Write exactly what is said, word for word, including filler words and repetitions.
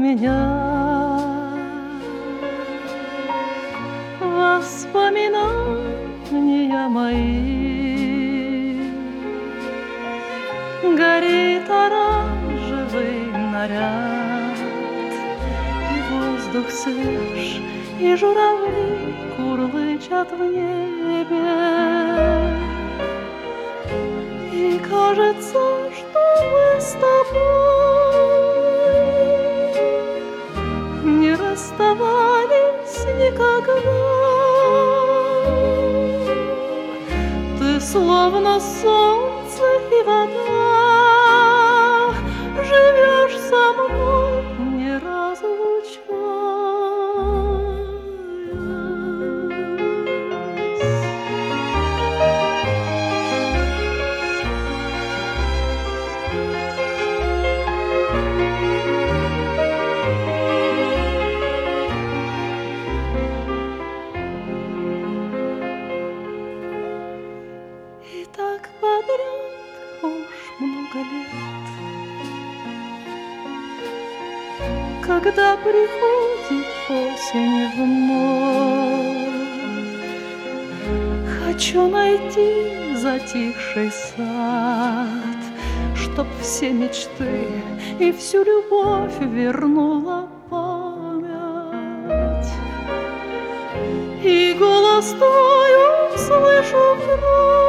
меня воспоминания мои. Горит оранжевый наряд, и воздух свеж, и журавли курлычат в небе. И кажется, что мы с тобой не расставались никогда. Ты словно солнце и вода, живешь со мной, не разлучаясь. И так подряд уж много лет, когда приходит осень вновь, хочу найти затихший сад, чтоб все мечты и всю любовь вернула память. И голос твой услышу вновь.